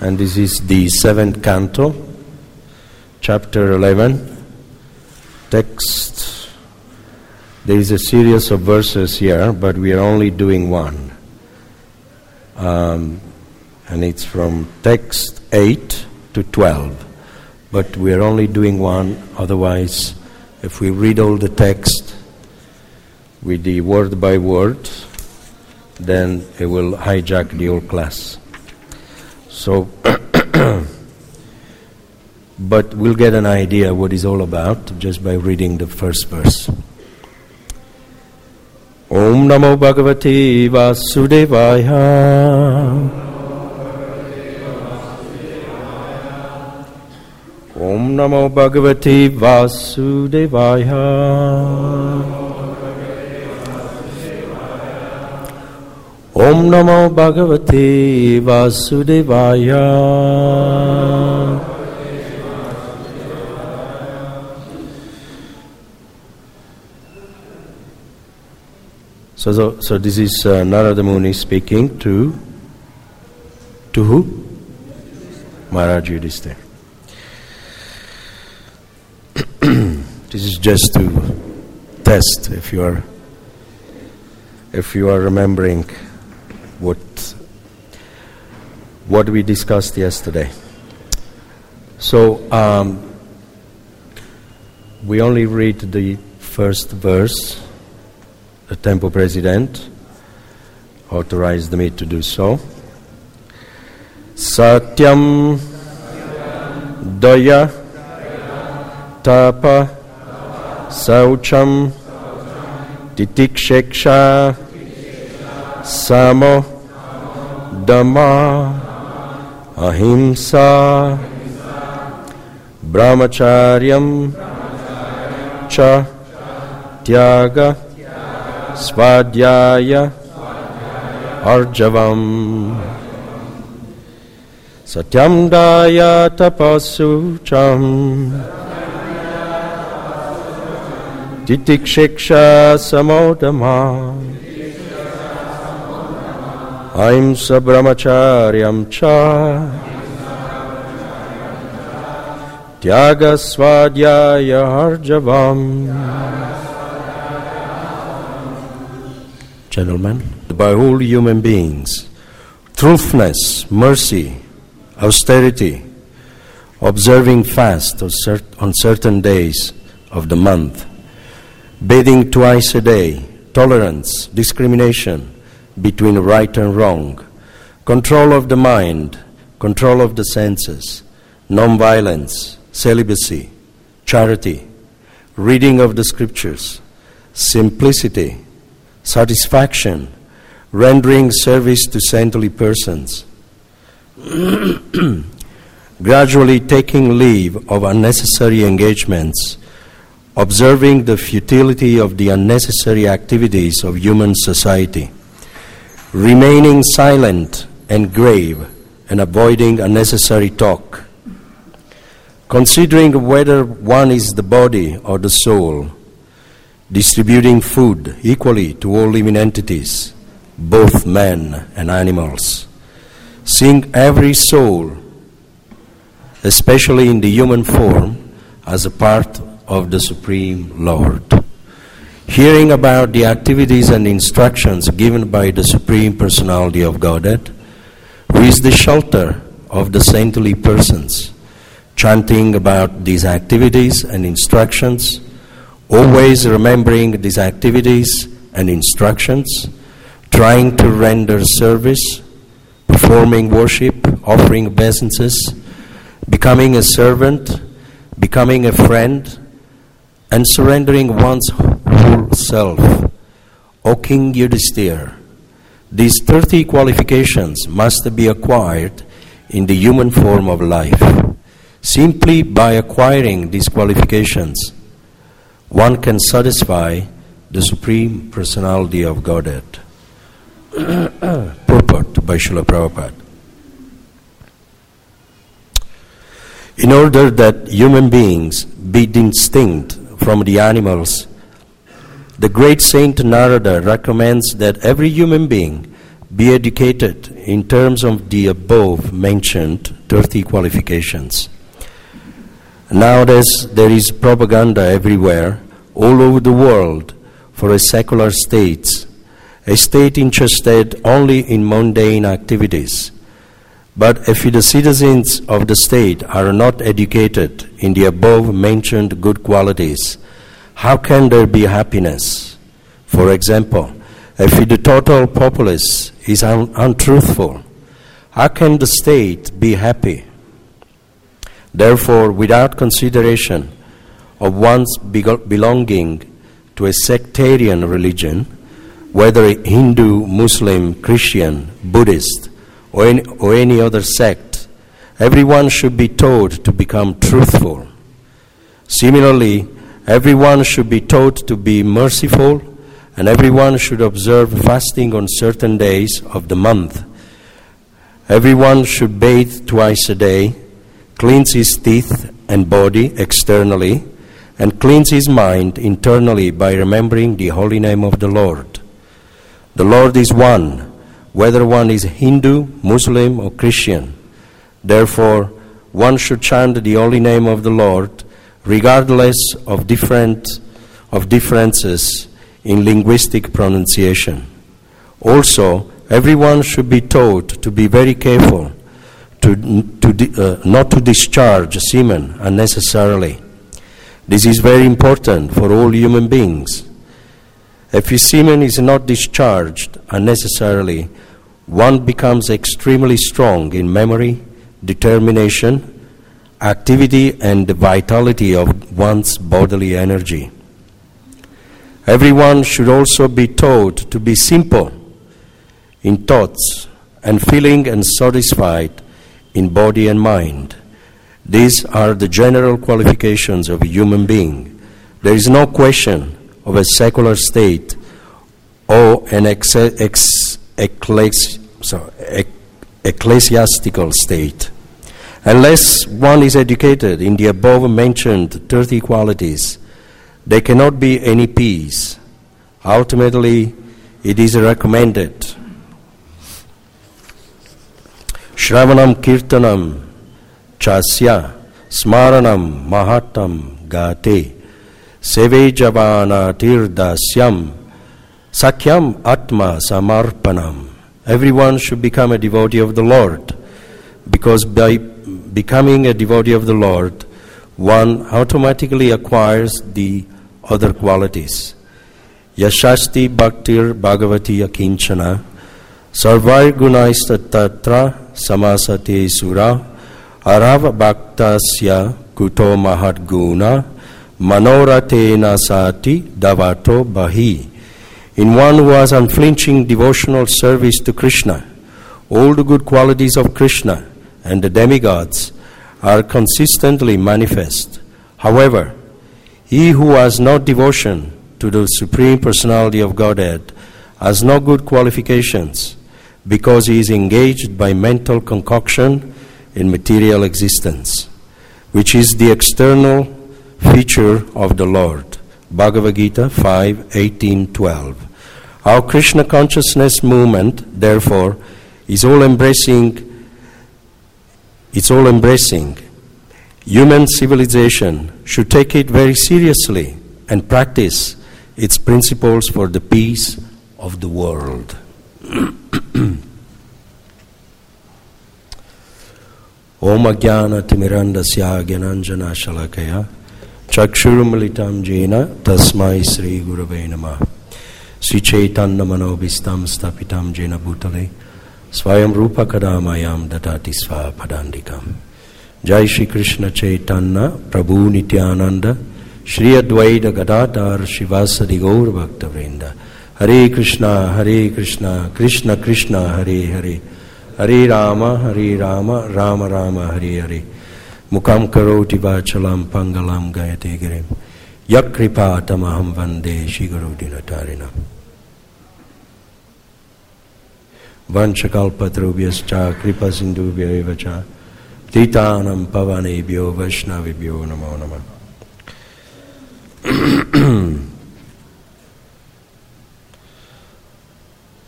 and this is the 7th canto, chapter 11, text. There is a series of verses here, but we are only doing one. And it's from text 8 to 12. But we are only doing one, otherwise, if we read all the text with the word by word, then it will hijack the whole class. So, but we'll get an idea what it's all about just by reading the first verse. Om Namo Bhagavate Vasudevaya. Om Namo Bhagavate Vasudevaya. Om Namo Bhagavate Vasudevaya. So this is Narada Muni speaking to who? Maharaj Yudhishthira. This is just to test if you are remembering what we discussed yesterday. So we only read the first verse. The Temple President authorized me to do so. Satyam Daya Tapa Saucham Titiksheksha Samo Dhamma Ahimsa Brahmacharyam Cha Tyaga Svadhyaya Arjavam Satyam Daya Tapasucham Titiksheksha Samodama Ahimsa Brahmacharyam Cha Tyaga Svadhyaya Arjavam. Gentlemen, by all human beings, truthfulness, mercy, austerity, observing fast on certain days of the month, bathing twice a day, tolerance, discrimination between right and wrong, control of the mind, control of the senses, non-violence, celibacy, charity, reading of the scriptures, simplicity, satisfaction, rendering service to saintly persons, gradually taking leave of unnecessary engagements, observing the futility of the unnecessary activities of human society, remaining silent and grave and avoiding unnecessary talk, considering whether one is the body or the soul, distributing food equally to all living entities, both men and animals, seeing every soul, especially in the human form, as a part of the Supreme Lord, hearing about the activities and instructions given by the Supreme Personality of Godhead, who is the shelter of the saintly persons, chanting about these activities and instructions, always remembering these activities and instructions, trying to render service, performing worship, offering obeisances, becoming a servant, becoming a friend, and surrendering one's whole self. O King Yudhishthira, these 30 qualifications must be acquired in the human form of life. Simply by acquiring these qualifications, one can satisfy the Supreme Personality of Godhead. Purport by Srila Prabhupada. In order that human beings be distinct from the animals, the great Saint Narada recommends that every human being be educated in terms of the above mentioned 30 qualifications. Nowadays, there is propaganda everywhere, all over the world, for a secular state interested only in mundane activities. But if the citizens of the state are not educated in the above mentioned good qualities, how can there be happiness? For example, if the total populace is untruthful, how can the state be happy? Therefore, without consideration of one's belonging to a sectarian religion, whether Hindu, Muslim, Christian, Buddhist, or any other sect, everyone should be taught to become truthful. Similarly, everyone should be taught to be merciful, and everyone should observe fasting on certain days of the month. Everyone should bathe twice a day, cleanse his teeth and body externally, and cleanse his mind internally by remembering the holy name of the Lord. The Lord is one, whether one is Hindu, Muslim, or Christian. Therefore, one should chant the holy name of the Lord, regardless of differences in linguistic pronunciation. Also, everyone should be taught to be very careful not to discharge semen unnecessarily. This is very important for all human beings. If his semen is not discharged unnecessarily, one becomes extremely strong in memory, determination, activity, and the vitality of one's bodily energy. Everyone should also be taught to be simple in thoughts and feeling and satisfied in body and mind. These are the general qualifications of a human being. There is no question of a secular state or an ecclesiastical state. Unless one is educated in the above mentioned 30 qualities, there cannot be any peace. Ultimately, it is recommended Shravanam Kirtanam Chasya Smaranam Mahatam Gate Seve Javana Tirdasyam Sakyam Atma Samarpanam. Everyone should become a devotee of the Lord, because by becoming a devotee of the Lord, one automatically acquires the other qualities. Yashasti Bhaktir Bhagavati Akinchana Sarvar Gunaista Tatra Samasate Sura Arava Bhaktasya Kuto Mahat Guna Manorate Nasati Davato Bahi. In one who has unflinching devotional service to Krishna, all the good qualities of Krishna and the demigods are consistently manifest. However, he who has no devotion to the Supreme Personality of Godhead has no good qualifications, because he is engaged by mental concoction in material existence, which is the external feature of the Lord. Bhagavad Gita 5:18-12. Our Krishna consciousness movement, therefore, is all embracing. Human civilization should take it very seriously and practice its principles for the peace of the world. Om Ajnana Timirandasya Gyananjana Shalakaya Chakshurumalitam Jena Tasmai Sri Gurave Namah Sri Chaitanya Manobhistam Stapitam Jena Bhutale Swayam Rupa Kadamayam Datati Sva Padandikam. Jai Shri Krishna Chaitanya Prabhu Nityananda Shri Advaita Gadadhar Shivasadi Gaur Bhakta Vrinda. Hare Krishna, Krishna Krishna, Hare Hare, Hare Rama, Rama Rama, Hare Hare. Mukam karoti vachalam pangalam gayate girim. Yakripa tamaham vande shigarudinatarinam. Vanchakalpatrubhyascha kripa sindhubhya evacha. Titanam pavanebhyo vaishnavibhyo namo namah.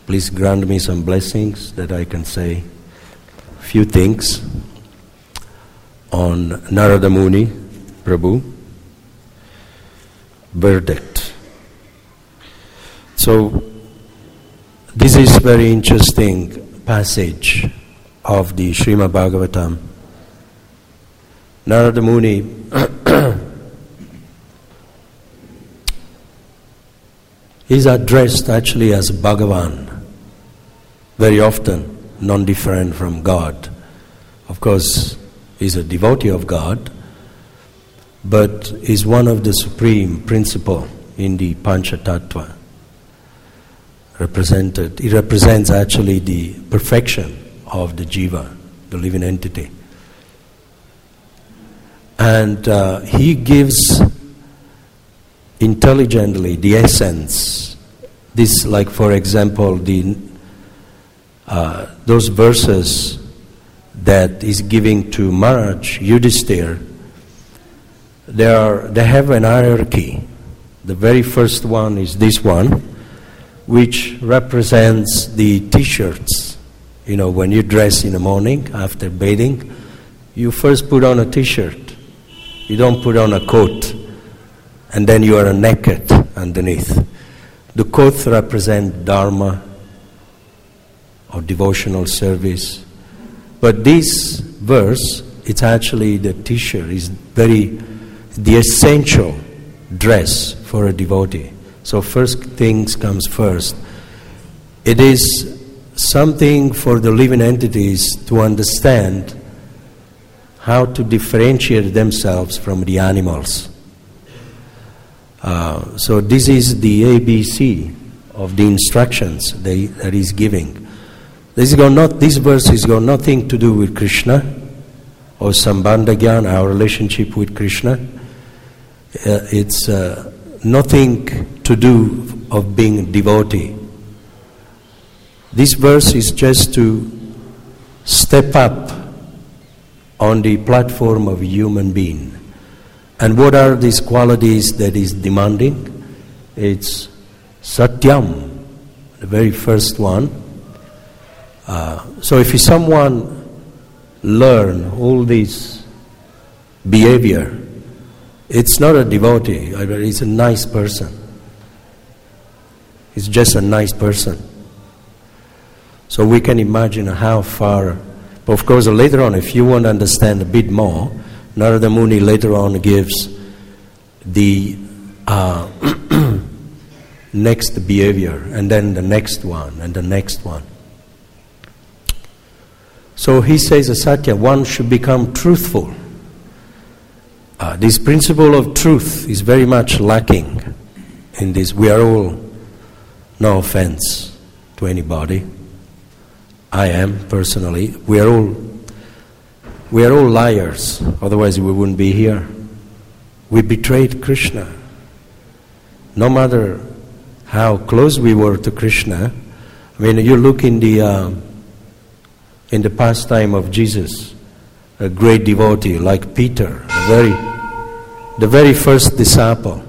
please grant me some blessings that I can say a few things on Narada Muni Prabhu verdict. So this is very interesting passage of the Srimad Bhagavatam. Narada Muni is addressed actually as Bhagavan, very often non-different from God. Of course, he's a devotee of God, but is one of the supreme principle in the Panchatattva. He represents actually the perfection of the jiva, the living entity. And he gives intelligently the essence. This, like for example, those verses that he's giving to Maharaj Yudhisthira, they have an hierarchy. The very first one is this one, which represents the t-shirts. You know, when you dress in the morning after bathing, you first put on a t-shirt. You don't put on a coat, and then you are naked underneath. The coat represents dharma or devotional service. But this verse, it's actually the t-shirt, is the essential dress for a devotee. So first things comes first. It is something for the living entities to understand how to differentiate themselves from the animals. So this is the ABC of the instructions that he's giving. This verse has got nothing to do with Krishna or Sambandha Gyan, our relationship with Krishna. It's nothing to do of being devotee. This verse is just to step up on the platform of a human being. And what are these qualities that is demanding? It's Satyam, the very first one. So if someone learn all this behavior, it's not a devotee, it's a nice person. It's just a nice person. So we can imagine how far. But of course, later on, if you want to understand a bit more, Narada Muni later on gives the next behavior, and then the next one, and the next one. So he says, Satya, one should become truthful. This principle of truth is very much lacking in this. We are all, no offense to anybody, I am personally, we are all liars, otherwise we wouldn't be here. We betrayed Krishna. No matter how close we were to Krishna, I mean, you look in the pastime of Jesus, a great devotee like Peter, the very first disciple,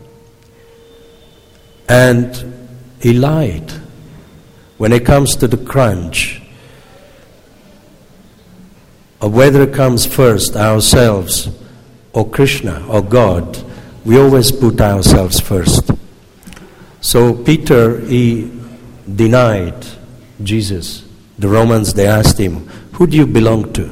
and he lied. When it comes to the crunch of whether it comes first, ourselves, or Krishna, or God, we always put ourselves first. So Peter, he denied Jesus. The Romans, they asked him, who do you belong to?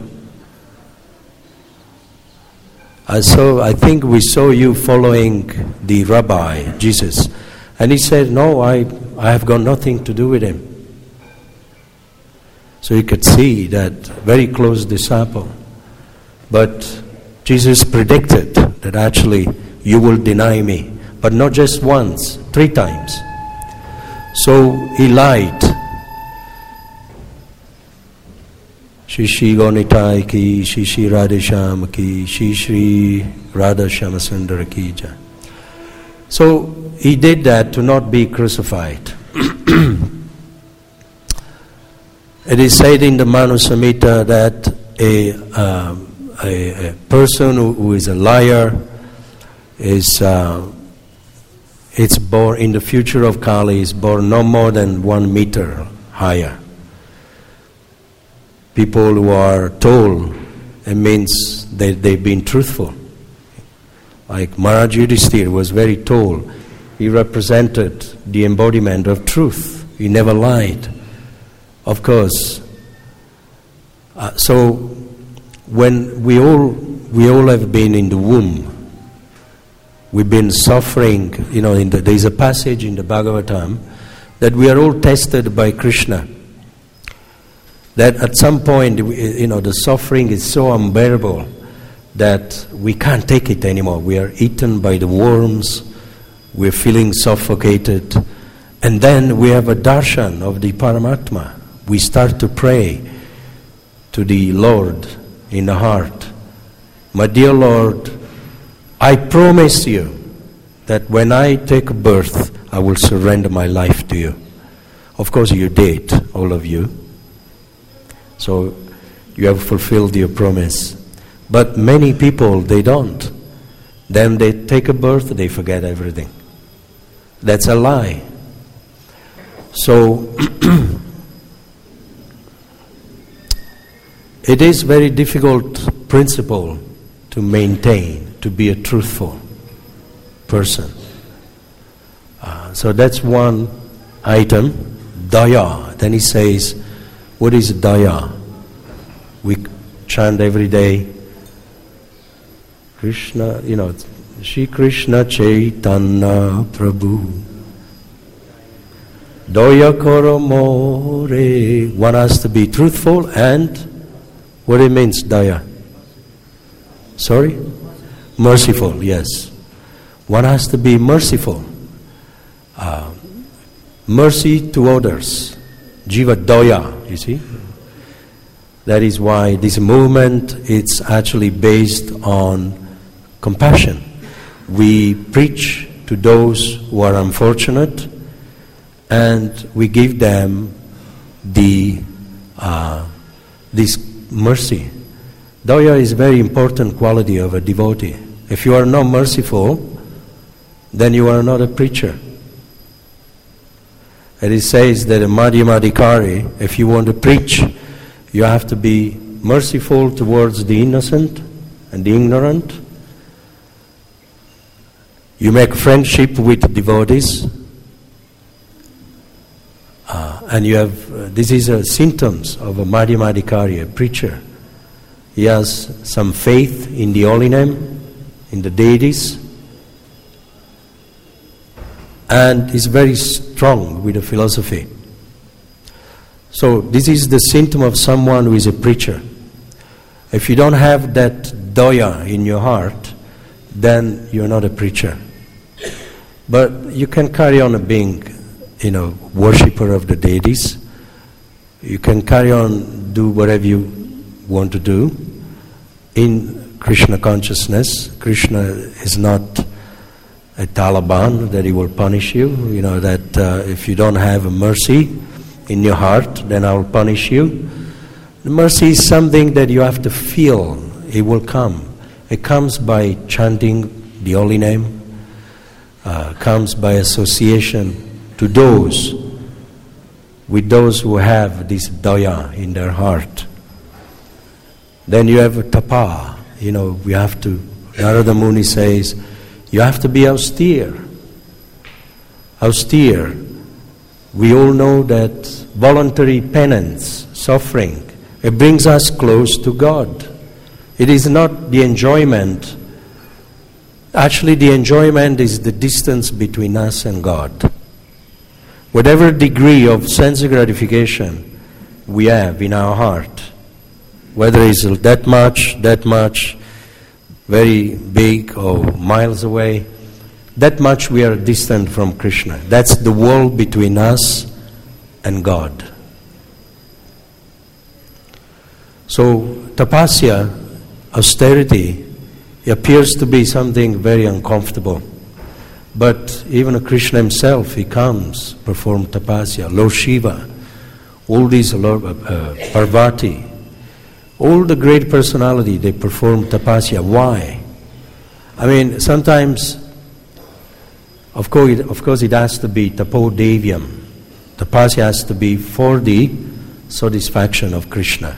I think we saw you following the rabbi, Jesus. And he said, no, I have got nothing to do with him. So you could see that very close disciple. But Jesus predicted that actually you will deny me. But not just once, 3 times. So he lied. Shri Shri Gaunitai ki, Shri Shri Radhesham ki, Shri Shri Radha Shamasundara ki jai. So he did that to not be crucified. It is said in the Manu Samhita that a person who is a liar is it's born in the future of Kali, is born no more than 1 meter higher. People who are tall, it means they've been truthful. Like Maharaj Yudhishthira was very tall. He represented the embodiment of truth. He never lied. Of course. So when we all have been in the womb, we've been suffering. There's a passage in the Bhagavatam that we are all tested by Krishna. That at some point, the suffering is so unbearable that we can't take it anymore. We are eaten by the worms. We're feeling suffocated. And then we have a darshan of the Paramatma. We start to pray to the Lord in the heart. My dear Lord, I promise you that when I take birth, I will surrender my life to you. Of course you did, all of you. So you have fulfilled your promise. But many people, they don't. Then they take a birth, they forget everything. That's a lie. So it is very difficult principle to maintain, to be a truthful person. So that's one item, daya. Then he says, what is daya? We chant every day, Krishna, Shri Krishna Chaitanya Prabhu. Daya karo more. One has to be truthful and what it means, daya? Sorry? Merciful, yes. One has to be merciful. Mercy to others. Jiva daya, you see? That is why this movement, it's actually based on compassion. We preach to those who are unfortunate and we give them this mercy. Daya is a very important quality of a devotee. If you are not merciful, then you are not a preacher. And it says that a Madhyamadikari, if you want to preach, you have to be merciful towards the innocent and the ignorant. You make friendship with devotees. And you have, this is a symptoms of a Madhyamadikari, a preacher. He has some faith in the holy name, in the deities, and is very strong with the philosophy. So this is the symptom of someone who is a preacher. If you don't have that daya in your heart, then you're not a preacher. But you can carry on being, worshipper of the deities. You can carry on, do whatever you want to do in Krishna consciousness. Krishna is not a Taliban that he will punish you. That if you don't have a mercy in your heart, then I will punish you. The mercy is something that you have to feel. It will come. It comes by chanting the holy name. Comes by association to those who have this daya in their heart. Then you have a tapa. We have to, Narada Muni says, you have to be austere. Austere. We all know that voluntary penance, suffering, it brings us close to God. It is not the enjoyment. Actually, the enjoyment is the distance between us and God. Whatever degree of sense gratification we have in our heart, whether it's that much, very big or miles away, that much we are distant from Krishna. That's the wall between us and God. So tapasya, austerity, appears to be something very uncomfortable. But even Krishna himself, he comes, perform tapasya. Lord Shiva, all these, Parvati, all the great personality, they perform tapasya. Why? Sometimes Of course, it has to be tapodevyam. Tapasya has to be for the satisfaction of Krishna.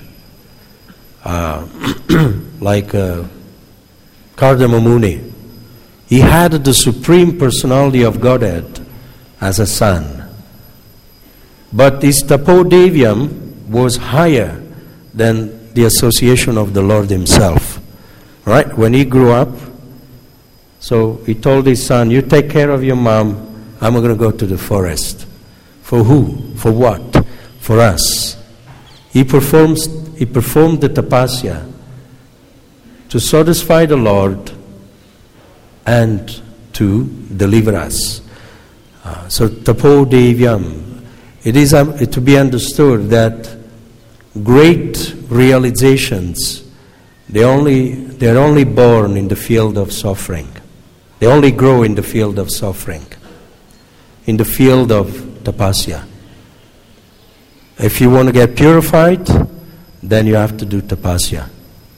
Like Kardama Muni, he had the Supreme Personality of Godhead as a son. But his tapodevyam was higher than the association of the Lord himself. Right? When he grew up, so he told his son, you take care of your mom, I'm going to go to the forest. For who? For what? For us. He performed the tapasya to satisfy the Lord and to deliver us. So tapodevyam, it is to be understood that great realizations, they're only born in the field of suffering. They only grow in the field of suffering, in the field of tapasya. If you want to get purified, then you have to do tapasya.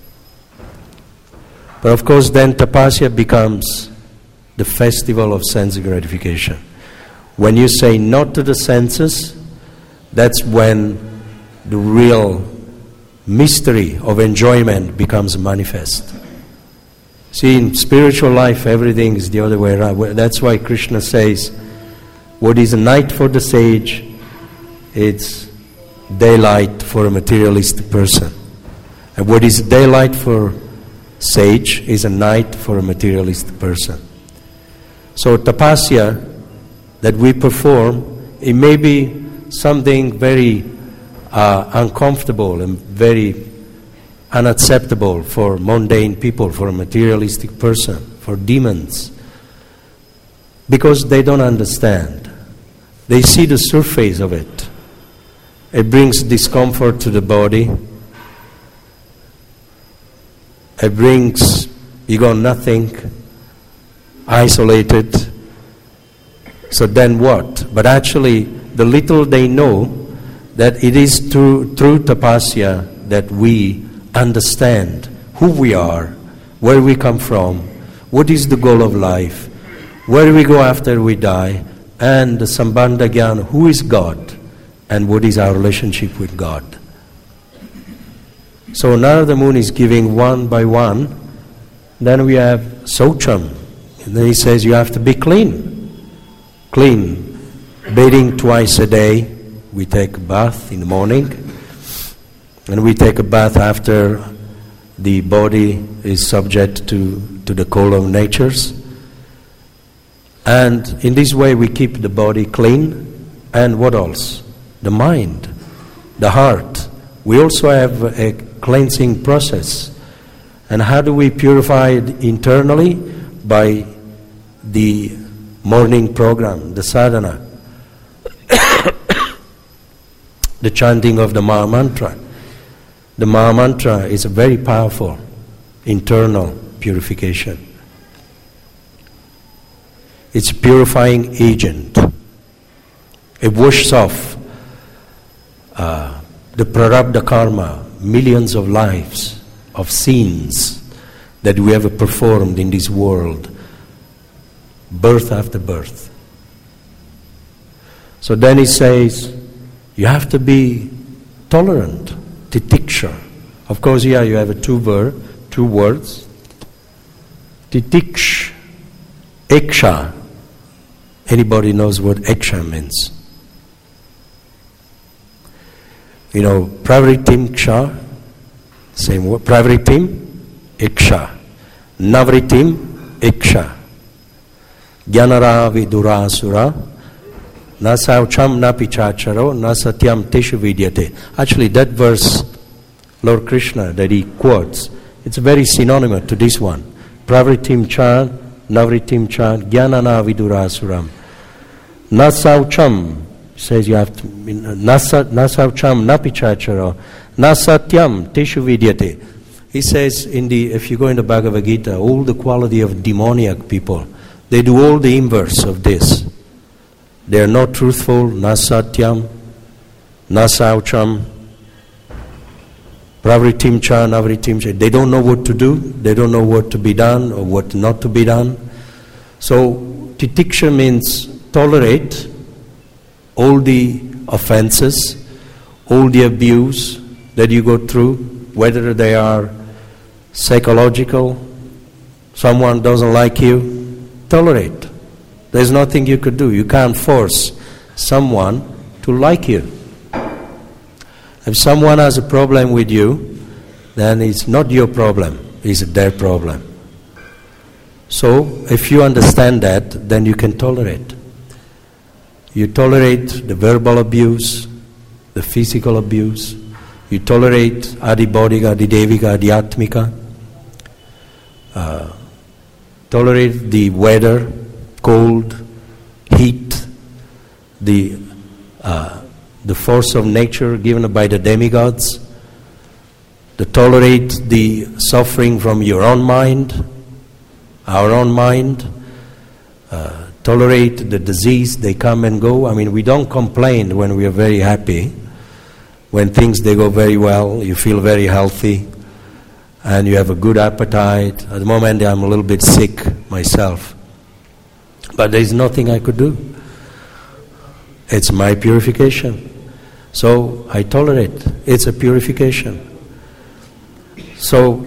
But of course, then tapasya becomes the festival of sense gratification. When you say no to the senses, that's when the real mystery of enjoyment becomes manifest. See, in spiritual life, everything is the other way around. That's why Krishna says, what is a night for the sage, it's daylight for a materialistic person. And what is daylight for sage is a night for a materialistic person. So tapasya that we perform, it may be something very uncomfortable and very unacceptable for mundane people, for a materialistic person, for demons, because they don't understand. They see the surface of it. It brings discomfort to the body. It brings, you got nothing, isolated. So then what? But actually, the little they know, that it is through tapasya that we understand who we are, where we come from, what is the goal of life, where we go after we die, and the Sambandha Jnana, who is God, and what is our relationship with God. So Narada Muni is giving one by one. Then we have Saucham. And then he says you have to be clean. Clean. Bathing twice a day. We take a bath in the morning. And we take a bath after the body is subject to the cold of natures. And in this way we keep the body clean. And what else? The mind, the heart. We also have a cleansing process. And how do we purify it internally? By the morning program, the sadhana. The chanting of the Maha Mantra. The Maha Mantra is a very powerful internal purification. It's a purifying agent. It washes off the prarabdha karma, millions of lives of sins that we have performed in this world, birth after birth. So then he says, you have to be tolerant, titiksha. Of course, here you have two words. Titiksh, eksha. Anybody knows what eksha means? You know, pravritim ksha, same word. Pravritim, iksha. Navritim, iksha. Jnanara vidurasura, nasaucham napichacharo, nasatyam teshu vidyate. Actually, that verse, Lord Krishna, that he quotes, it's very synonymous to this one. Pravritim cha, navritim cha, jnanana vidurasuram. Nasaucham, says you have to, nasaucham napichacharo, nasatyam teshu vidyate. He says, if you go in the Bhagavad Gita, all the quality of demoniac people, they do all the inverse of this. They are not truthful, nasatyam, nasaucham, pravritim cha, navritim cha. They don't know what to do. They don't know what to be done or what not to be done. So Titiksha means tolerate all the offenses, all the abuse that you go through, whether they are psychological, someone doesn't like you, tolerate. There's nothing you could do. You can't force someone to like you. If someone has a problem with you, then it's not your problem, it's their problem. So, if you understand that, then you can tolerate. You tolerate the verbal abuse, the physical abuse. You tolerate adibodhika, adidevika, adhyatmika. Tolerate the weather, cold, heat, the force of nature given by the demigods. To tolerate the suffering from your own mind, our own mind. Tolerate the disease, they come and go. I mean, we don't complain when we are very happy. When things, they go very well, you feel very healthy, and you have a good appetite. At the moment, I'm a little bit sick myself. But there's nothing I could do. It's my purification. So I tolerate. It's a purification. So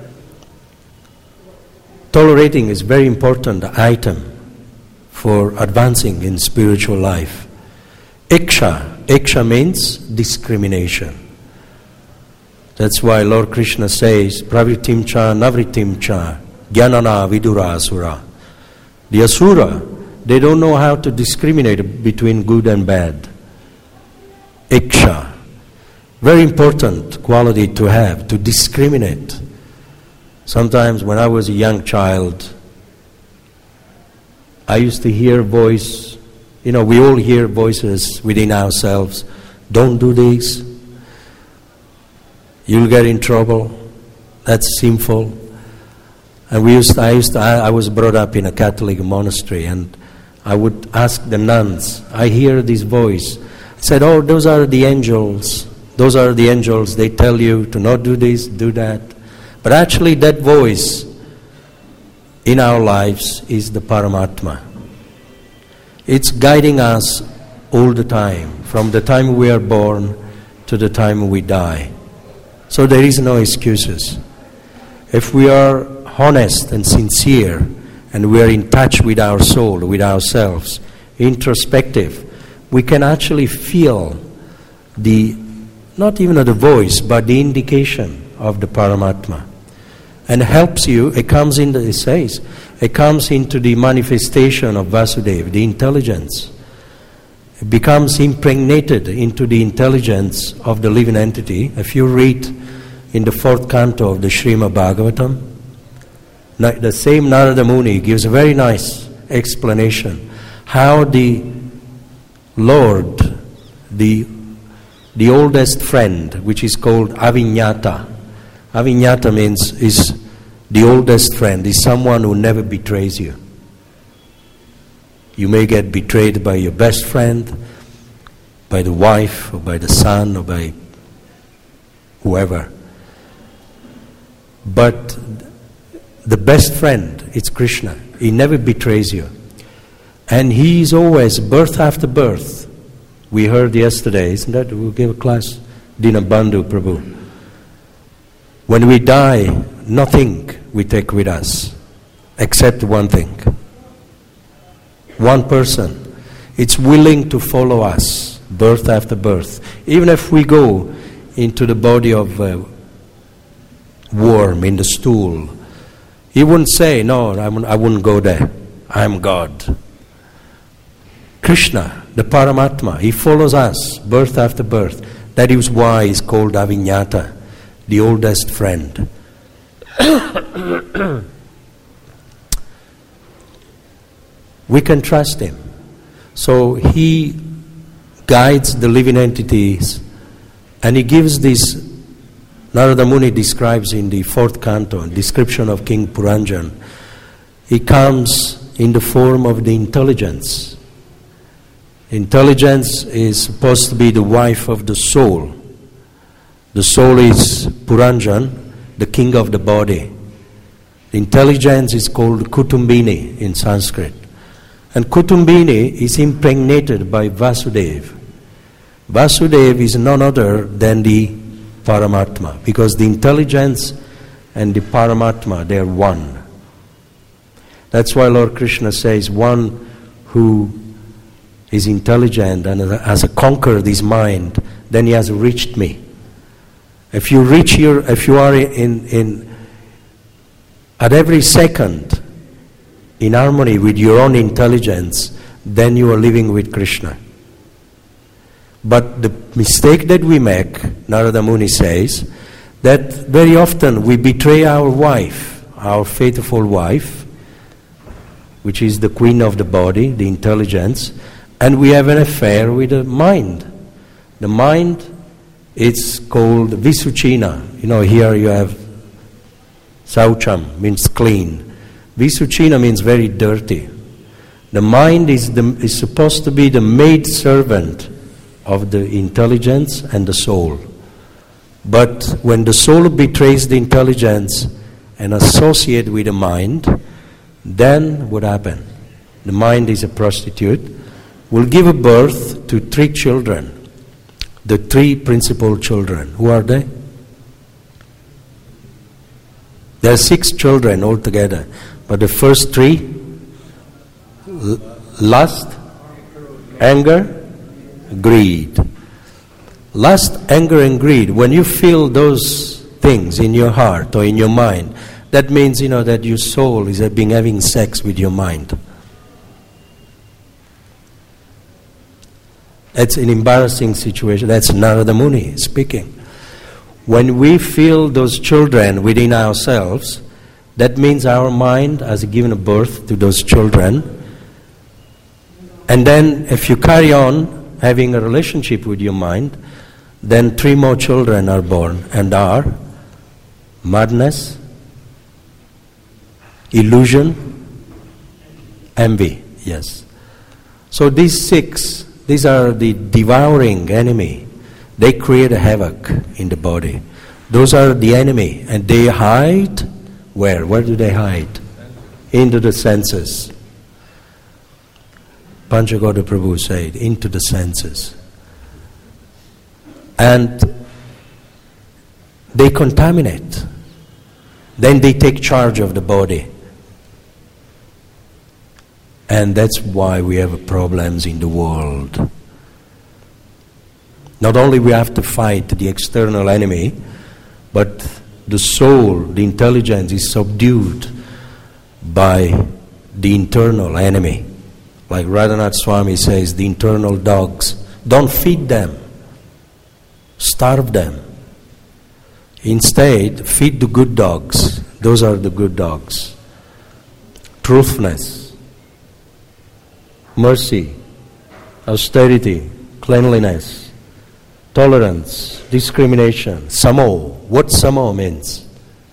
tolerating is a very important item for advancing in spiritual life. Iksha means discrimination. That's why Lord Krishna says, Pravritim cha navritim cha jnanana vidura asura. The asura, they don't know how to discriminate between good and bad. Iksha, very important quality to have, to discriminate. Sometimes when I was a young child, I used to hear voice, we all hear voices within ourselves. Don't do this. You'll get in trouble. That's sinful. And I was brought up in a Catholic monastery, and I would ask the nuns, I hear this voice. I said, oh, those are the angels. Those are the angels. They tell you to not do this, do that. But actually that voice in our lives is the Paramatma. It's guiding us all the time, from the time we are born to the time we die. So there is no excuses. If we are honest and sincere, and we are in touch with our soul, with ourselves, introspective, we can actually feel not even the voice, but the indication of the Paramatma. And helps you, it comes into the manifestation of Vasudeva, the intelligence. It becomes impregnated into the intelligence of the living entity. If you read in the 4th canto of the Srimad Bhagavatam, the same Narada Muni gives a very nice explanation how the Lord, the oldest friend, which is called Avignata. Avignata means is the oldest friend, is someone who never betrays you. You may get betrayed by your best friend, by the wife, or by the son, or by whoever. But the best friend, it's Krishna. He never betrays you. And he is always, birth after birth. We heard yesterday, isn't that? We gave a class, Dinabandhu Prabhu. When we die, nothing we take with us, except one thing. One person. It's willing to follow us, birth after birth. Even if we go into the body of a worm in the stool, he wouldn't say, no, I wouldn't go there. I'm God. Krishna, the Paramatma, he follows us, birth after birth. That is why he's called Avignata, the oldest friend. We can trust him. So he guides the living entities, and he gives this, Narada Muni describes in the 4th canto, description of King Puranjan. He comes in the form of the intelligence. Intelligence is supposed to be the wife of the soul. The soul is Puranjan, the king of the body. The intelligence is called Kutumbini in Sanskrit. And Kutumbini is impregnated by Vasudeva. Vasudeva is none other than the Paramatma, because the intelligence and the Paramatma, they are one. That's why Lord Krishna says, one who is intelligent and has conquered his mind, then he has reached me. If you are in at every second in harmony with your own intelligence, then you are living with Krishna. But the mistake that we make, Narada Muni says, that very often we betray our wife, our faithful wife, which is the queen of the body, the intelligence, and we have an affair with the mind. The mind, it's called Visuchina. You know, here you have Saucham, means clean. Visuchina means very dirty. The mind is supposed to be the maid servant of the intelligence and the soul. But when the soul betrays the intelligence and associates with the mind, then what happens? The mind is a prostitute, will give birth to 3 children. The 3 principal children. Who are they? There are 6 children altogether. But the first 3, lust, anger, greed. Lust, anger and greed, when you feel those things in your heart or in your mind, that means, that your soul is having sex with your mind. That's an embarrassing situation. That's Narada Muni speaking. When we feel those children within ourselves, that means our mind has given birth to those children. And then if you carry on having a relationship with your mind, then 3 more children are born and are madness, illusion, envy. Yes. So these 6, these are the devouring enemy. They create a havoc in the body. Those are the enemy, and they hide where? Where do they hide? Into the senses. Panchagoda Prabhu said, into the senses. And they contaminate. Then they take charge of the body. And that's why we have problems in the world. Not only we have to fight the external enemy, but the soul, the intelligence is subdued by the internal enemy. Like Radhanath Swami says, the internal dogs. Don't feed them. Starve them. Instead, feed the good dogs. Those are the good dogs. Truthfulness, mercy, austerity, cleanliness, tolerance, discrimination, samo. What samo means?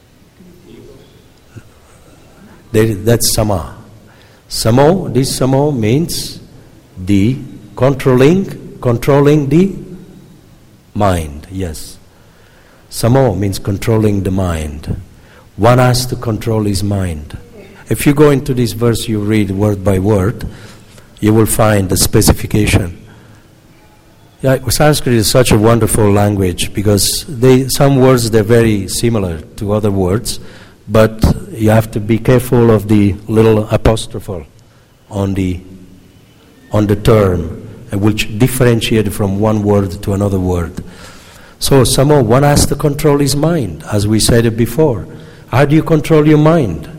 That's sama. Samo, this samo means the controlling the mind. Yes. Samo means controlling the mind. One has to control his mind. If you go into this verse, you read word by word, you will find the specification. Yeah, Sanskrit is such a wonderful language because some words they're very similar to other words, but you have to be careful of the little apostrophe on the term, which differentiate from one word to another word. So one has to control his mind, as we said it before. How do you control your mind?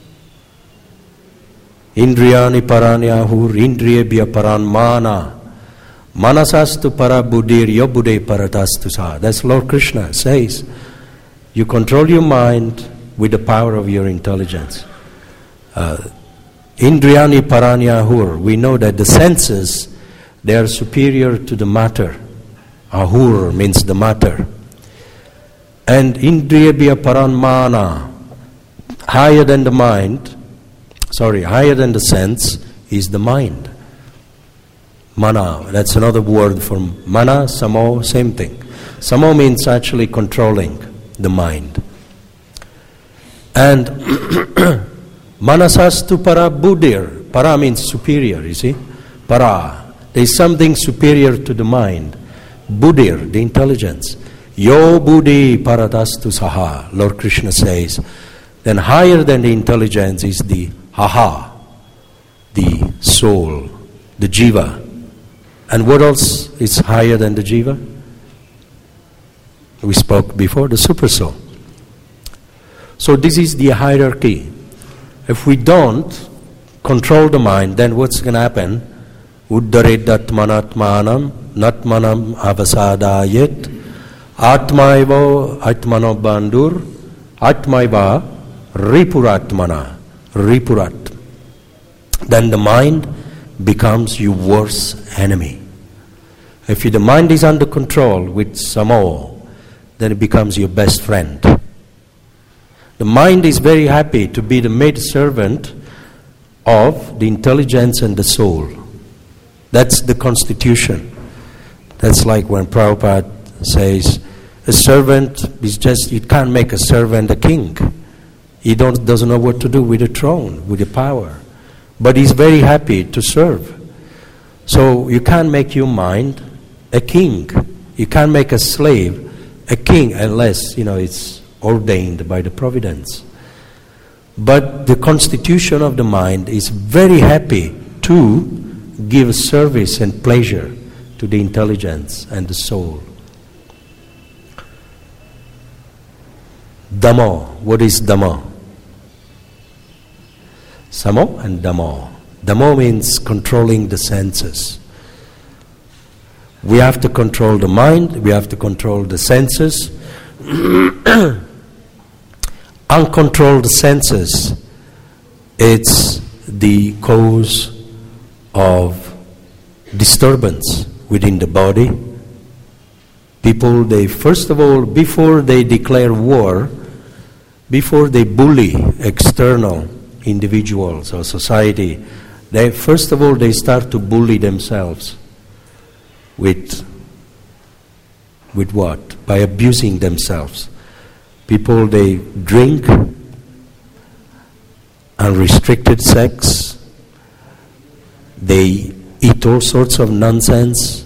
Indriyani paranyahur indriyebhya paran mana. Manasastu para buddhir yobuddhe paratastu sa. That's Lord Krishna says. You control your mind with the power of your intelligence. Indriyani paranyahur. We know that the senses, they are superior to the matter. Ahur means the matter. And indriyebhya paran mana. Higher than the mind, higher than the sense is the mind. Mana, that's another word from mana, samo, same thing. Samo means actually controlling the mind. And manasastu para buddhir. Para means superior, you see. Para. There is something superior to the mind. Buddhir, the intelligence. Yo buddhi paradastu saha, Lord Krishna says. Then higher than the intelligence is the aha, the soul, the jiva. And what else is higher than the jiva? We spoke before, the super soul. So this is the hierarchy. If we don't control the mind, then what's going to happen? Uddharedatmanatmanam natmanam avasadayet atmaivo atmano bandur atmaiva ripuratmana ripurat. Then the mind becomes your worst enemy. If the mind is under control with samo, then it becomes your best friend. The mind is very happy to be the maid servant of the intelligence and the soul. That's the constitution. That's like when Prabhupada says, a servant is just, you can't make a servant a king. He doesn't know what to do with the throne, with the power. But he's very happy to serve. So you can't make your mind a king. You can't make a slave a king unless, it's ordained by the providence. But the constitution of the mind is very happy to give service and pleasure to the intelligence and the soul. Dhammo. What is Dhammo? Samo and Dhammo. Dhammo means controlling the senses. We have to control the mind, we have to control the senses. Uncontrolled senses, it's the cause of disturbance within the body. People, they first of all, before they declare war, before they bully external individuals or society, they first of all they start to bully themselves. With what? By abusing themselves. People, they drink unrestricted sex, they eat all sorts of nonsense,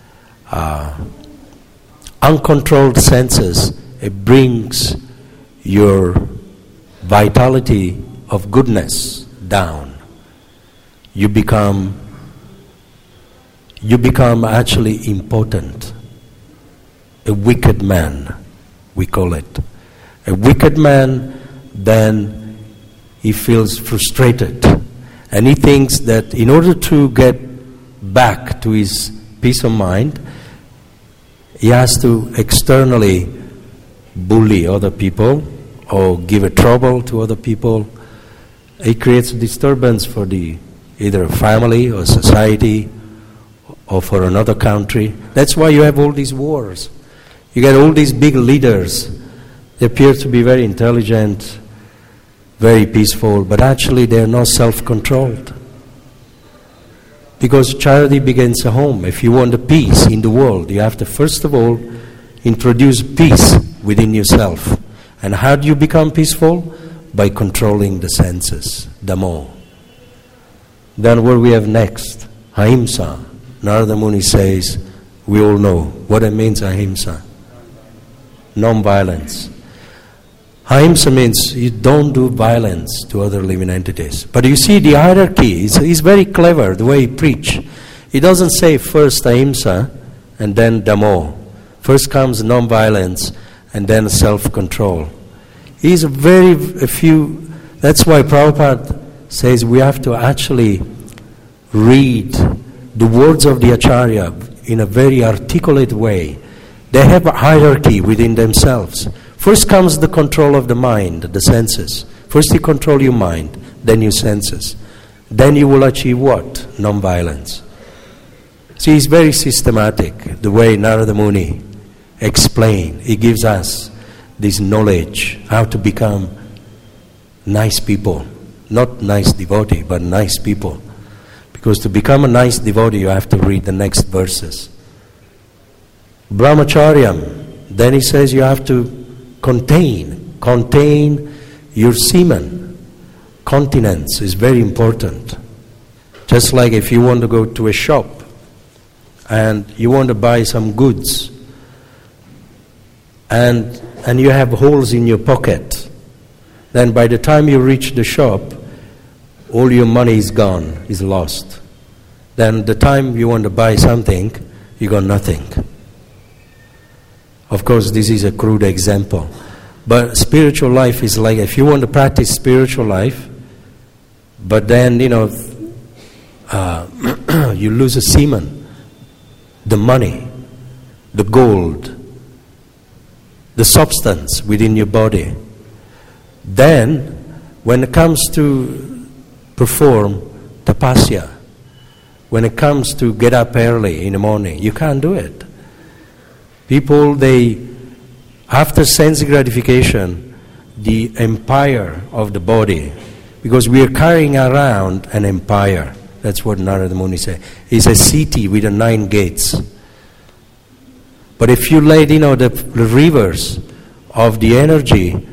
uncontrolled senses. It brings your vitality of goodness down. You become actually impotent. A wicked man, we call it. A wicked man, then he feels frustrated. And he thinks that in order to get back to his peace of mind, he has to externally bully other people or give a trouble to other people. He creates a disturbance for either a family or society or for another country. That's why you have all these wars. You get all these big leaders. They appear to be very intelligent, very peaceful, but actually they are not self-controlled. Because charity begins at home. If you want a peace in the world, you have to first of all introduce peace within yourself. And how do you become peaceful? By controlling the senses, Dhammo. Then what we have next? Ahimsa. Narada Muni says, we all know what it means, ahimsa. Non-violence. Ahimsa means you don't do violence to other living entities. But you see the hierarchy, he's very clever the way he preaches. He doesn't say first ahimsa and then Dhammo. First comes non-violence and then self-control. He's a few, that's why Prabhupada says we have to actually read the words of the Acharya in a very articulate way. They have a hierarchy within themselves. First comes the control of the mind, the senses. First you control your mind, then your senses. Then you will achieve what? Non-violence. See, it's very systematic, the way Narada Muni explains. He gives us this knowledge, how to become nice people. Not nice devotee, but nice people. Because to become a nice devotee, you have to read the next verses. Brahmacharyam, then he says you have to contain your semen. Continence is very important. Just like if you want to go to a shop and you want to buy some goods and you have holes in your pocket, then by the time you reach the shop, all your money is gone, is lost. Then the time you want to buy something, you got nothing. Of course, this is a crude example. But spiritual life is like, if you want to practice spiritual life, but then, you lose a semen, the money, the gold, the substance within your body. Then, when it comes to perform tapasya, when it comes to get up early in the morning, you can't do it. People, after sense gratification, the empire of the body, because we are carrying around an empire. That's what Narada Muni said. It's a city with 9 gates. But if you let, the rivers of the energy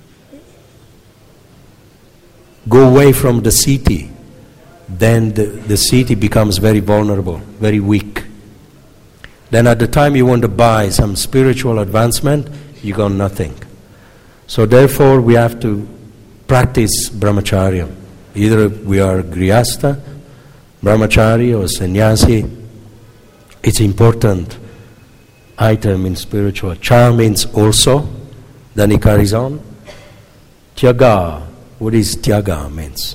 go away from the city, then the city becomes very vulnerable, very weak. Then at the time you want to buy some spiritual advancement, you got nothing. So therefore we have to practice brahmacharya. Either we are grihastha, brahmachari or sannyasi. It's important item in spiritual. Cha means also. Then he carries on. Tyaga. What is tyaga means?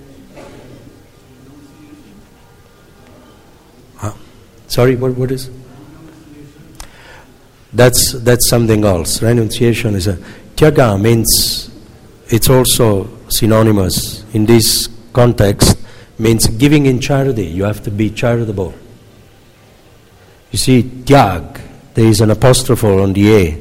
Sorry, what is? That's something else. Renunciation is tyaga means, it's also synonymous in this context, means giving in charity. You have to be charitable. You see, tyag, there is an apostrophe on the A.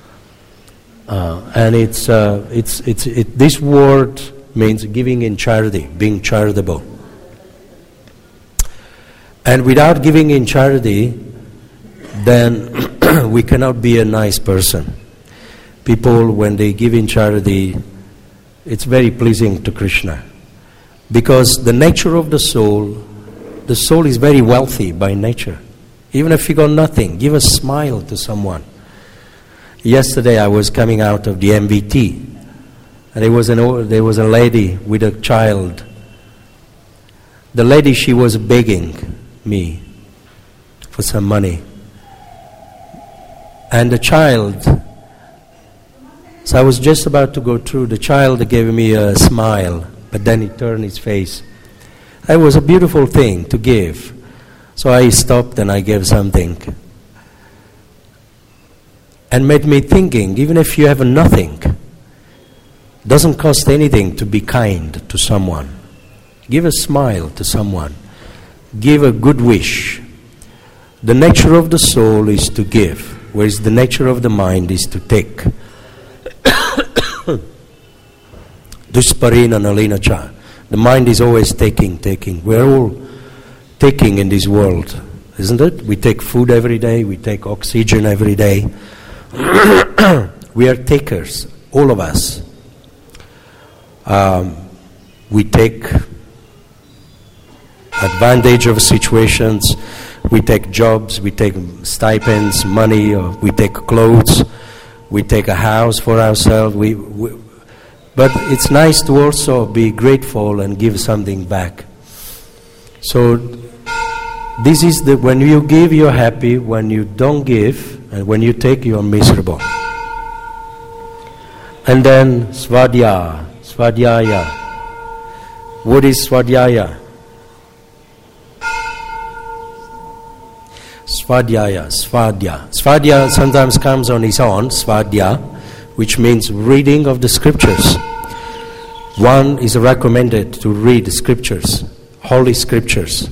And this word means giving in charity, being charitable. And without giving in charity, then we cannot be a nice person. People, when they give in charity, it's very pleasing to Krishna. Because the nature of the soul is very wealthy by nature. Even if you got nothing, give a smile to someone. Yesterday I was coming out of the MVT, and there was a lady with a child. The lady, she was begging me for some money. And the child, so I was just about to go through, the child gave me a smile, but then he turned his face. It was a beautiful thing to give. So I stopped and I gave something. And made me thinking, even if you have nothing, doesn't cost anything to be kind to someone. Give a smile to someone. Give a good wish. The nature of the soul is to give, whereas the nature of the mind is to take. Dusparina nalina cha. The mind is always taking. We're all taking in this world, isn't it? We take food every day, we take oxygen every day. We are takers, all of us. We take advantage of situations, we take jobs, we take stipends, money, or we take clothes, we take a house for ourselves. But it's nice to also be grateful and give something back. So this is when you give, you're happy. When you don't give, and when you take, you're miserable. And then svadhyaya. What is svadhyaya? Svadhyaya sometimes comes on its own, svadhyaya, which means reading of the scriptures. One is recommended to read the scriptures, holy scriptures.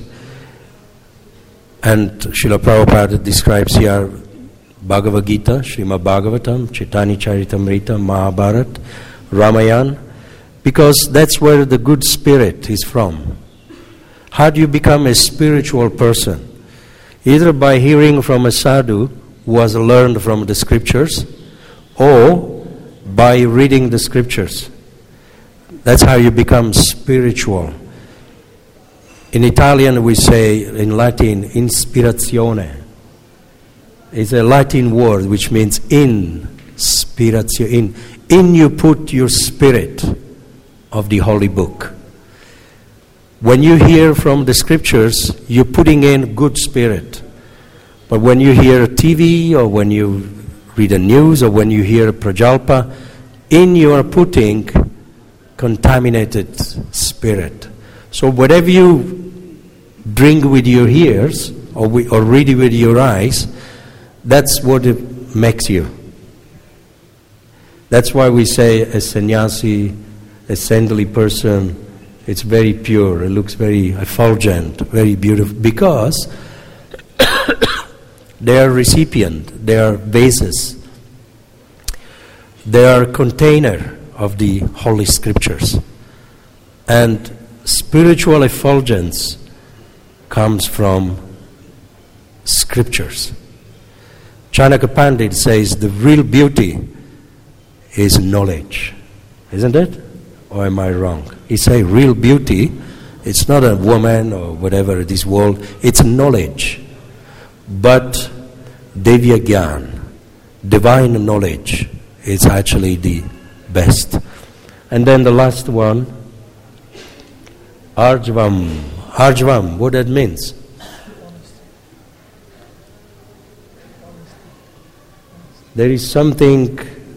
And Srila Prabhupada describes here Bhagavad Gita, Srimad Bhagavatam, Chaitanya Charitamrita, Mahabharata, Ramayana, because that's where the good spirit is from. How do you become a spiritual person? Either by hearing from a sadhu who has learned from the scriptures, or by reading the scriptures. That's how you become spiritual. In Italian we say, in Latin, inspirazione. It's a Latin word which means inspiration. In you put your spirit of the Holy Book. When you hear from the scriptures, you're putting in good spirit. But when you hear TV, or when you read the news, or when you hear Prajalpa, in you are putting contaminated spirit. So whatever you drink with your ears, or read with your eyes, that's what it makes you. That's why we say a sannyasi, a saintly person, it's very pure, it looks very effulgent, very beautiful, because they are recipient, they are vases, they are container of the Holy Scriptures. And spiritual effulgence comes from Scriptures. Chanakya Pandit says the real beauty is knowledge, isn't it? Or am I wrong? He says real beauty, it's not a woman or whatever this world, it's knowledge. But Devya Gyan, divine knowledge, is actually the best. And then the last one, Arjvam. Arjvam, what that means? There is something,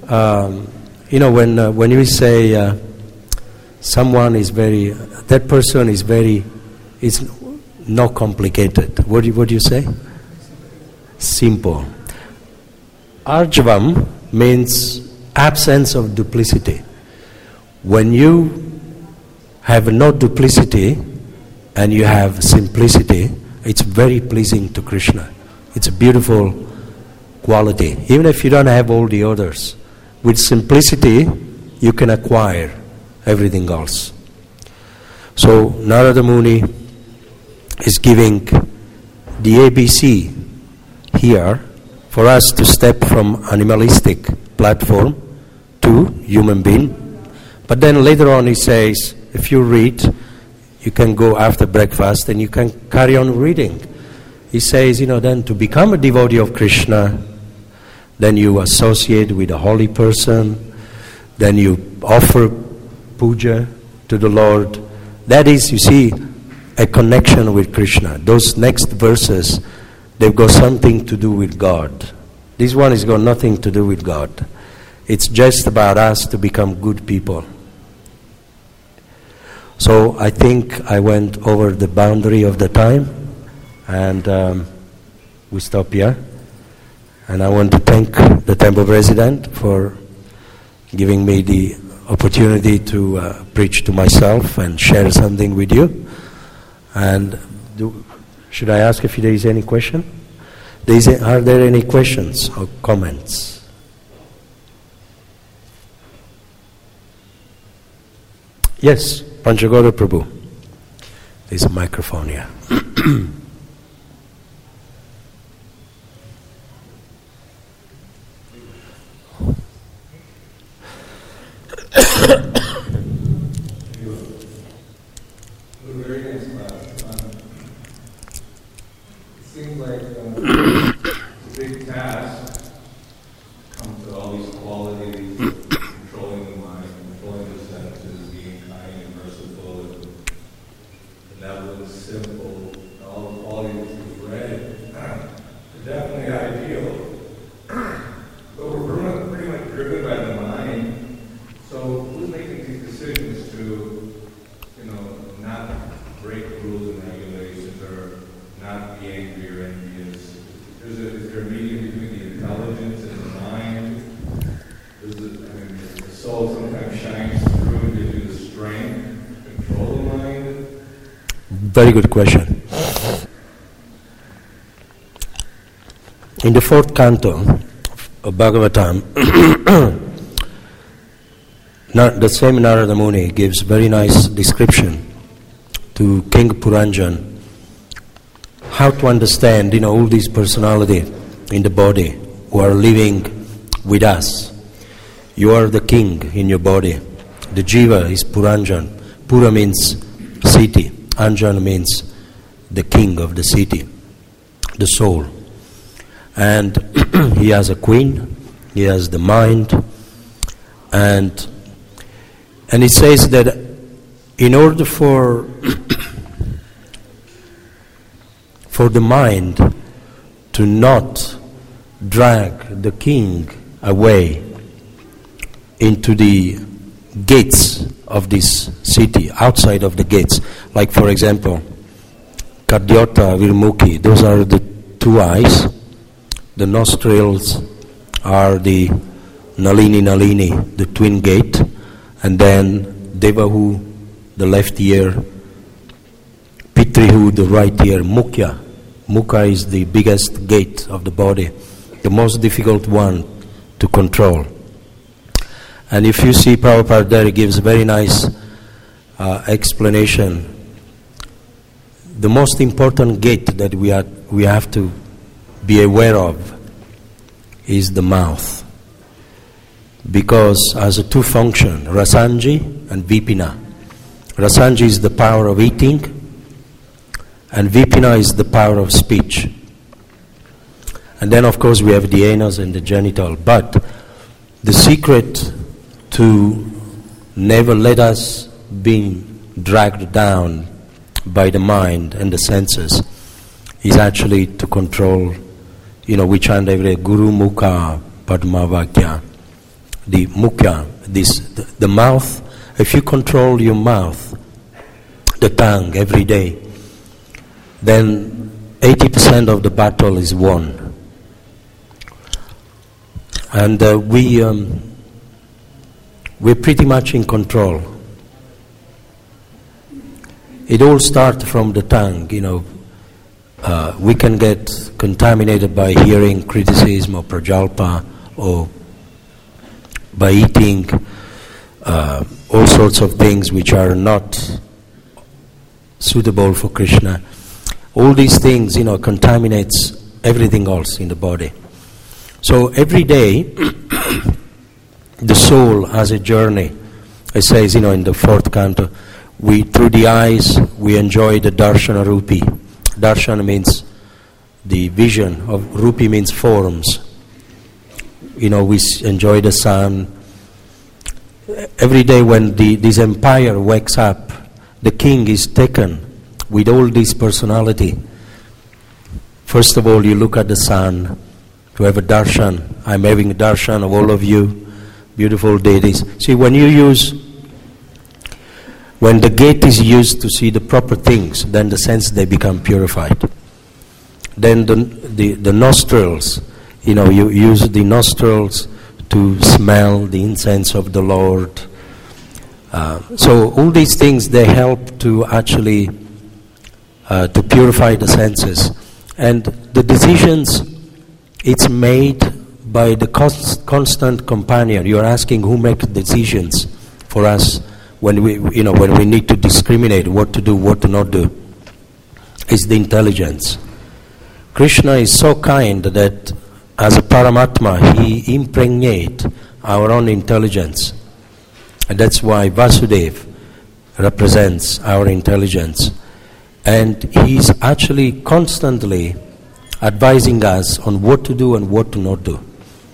when you say someone is that person is it's not complicated. What do you say? Simple. Arjvam means absence of duplicity. When you have no duplicity and you have simplicity, it's very pleasing to Krishna. It's a beautiful quality. Even if you don't have all the others, with simplicity you can acquire everything else. So Narada Muni is giving the ABC here for us to step from animalistic platform to human being. But then later on he says, if you read, you can go after breakfast and you can carry on reading. He says, then to become a devotee of Krishna, then you associate with a holy person, then you offer puja to the Lord. That is, you see, a connection with Krishna. Those next verses, they've got something to do with God. This one has got nothing to do with God. It's just about us to become good people. So I think I went over the boundary of the time, and we stop here. And I want to thank the temple president for giving me the opportunity to preach to myself and share something with you. And should I ask if there is any question? Are there any questions or comments? Yes, Panchagoda Prabhu. There's a microphone here. Very good question. In the 4th canto of Bhagavatam, the same Narada Muni gives very nice description to King Puranjan how to understand, all these personality in the body who are living with us. You are the king in your body. The jiva is Puranjan. Pura means city. Anjan means the king of the city, the soul. And he has a queen, he has the mind, and it says that in order for the mind to not drag the king away into the gates of this city, outside of the gates, like for example, Kardyota, Virmukhi, those are the two eyes. The nostrils are the Nalini, the twin gate, and then Devahu, the left ear, Pitrihu, the right ear, Mukhya. Mukha is the biggest gate of the body, the most difficult one to control. And if you see Prabhupada there, he gives a very nice explanation. The most important gate that we have to be aware of is the mouth. Because as a two function, Rasanji and Vipina. Rasanji is the power of eating, and Vipina is the power of speech. And then of course we have the anus and the genital. But the secret to never let us be dragged down by the mind and the senses is actually to control, we chant every day, Guru Mukha Padma Vakya. The Mukhya, the mouth, if you control your mouth, the tongue every day, then 80% of the battle is won. And we're pretty much in control. It all starts from the tongue, we can get contaminated by hearing criticism or prajalpa or by eating all sorts of things which are not suitable for Krishna. All these things, contaminates everything else in the body. So every day, the soul has a journey. It says, in the fourth canto, through the eyes, we enjoy the darshana rupi. Darshana means the vision of rupi means forms. We enjoy the sun. Every day when this empire wakes up, the king is taken with all this personality. First of all, you look at the sun to have a darshan. I'm having a darshan of all of you, beautiful deities. See, when the gate is used to see the proper things, then the sense they become purified. Then the nostrils, you use the nostrils to smell the incense of the Lord. So all these things, they help to actually to purify the senses. And the decisions, it's made by the constant companion. You're asking who makes decisions for us when we need to discriminate what to do, what to not do. It's the intelligence. Krishna is so kind that as a Paramatma, he impregnates our own intelligence. And that's why Vasudeva represents our intelligence. And he's actually constantly advising us on what to do and what to not do.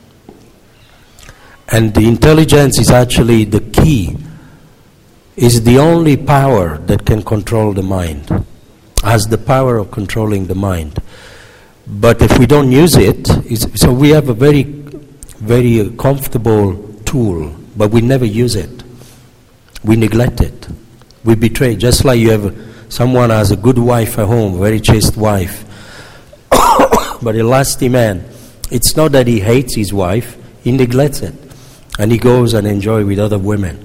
And the intelligence is actually the key, is the only power that can control the mind, has the power of controlling the mind. But if we don't use it, so we have a very, very comfortable tool, but we never use it. We neglect it. We betray. Just like you have someone has a good wife at home, a very chaste wife, but a lusty man, it's not that he hates his wife, he neglects it. And he goes and enjoys with other women.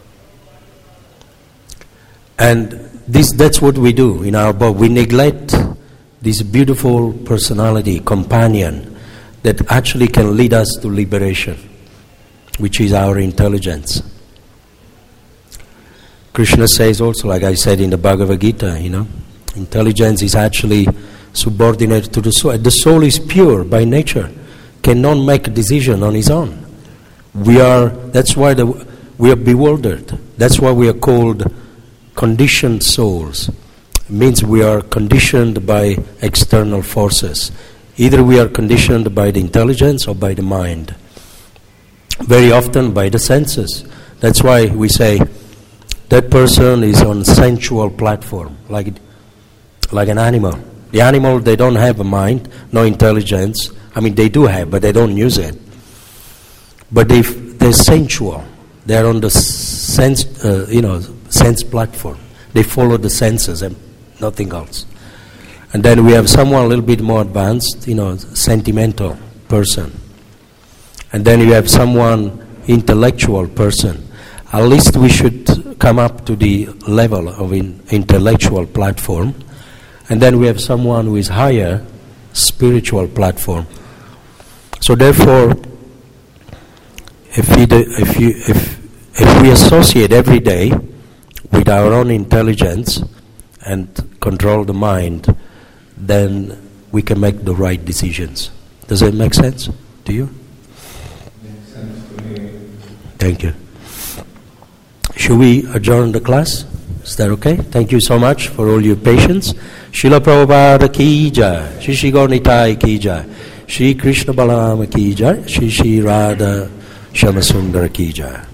And that's what we do in our body. We neglect this beautiful personality, companion, that actually can lead us to liberation, which is our intelligence. Krishna says also, like I said in the Bhagavad Gita, intelligence is actually subordinate to the soul. The soul is pure by nature, cannot make a decision on its own. That's why we are bewildered. That's why we are called conditioned souls. It means we are conditioned by external forces. Either we are conditioned by the intelligence or by the mind. Very often by the senses. That's why we say that person is on sensual platform, like an animal. The animal, they don't have a mind, no intelligence. I mean, they do have, but they don't use it. But they're sensual. They're on the sense platform. They follow the senses and nothing else. And then we have someone a little bit more advanced, sentimental person. And then you have someone intellectual person. At least we should come up to the level of intellectual platform. And then we have someone who is higher, spiritual platform. So therefore, if we associate every day with our own intelligence and control the mind, then we can make the right decisions. Does it make sense to you? Makes sense to me. Thank you. Should we adjourn the class? Is that okay? Thank you so much for all your patience. Srila Prabhupada ki jai, Shri Gaur Nitai ki jai, Shri Krishna Balama ki jai, Shri Radha Shyamasundara ki jai.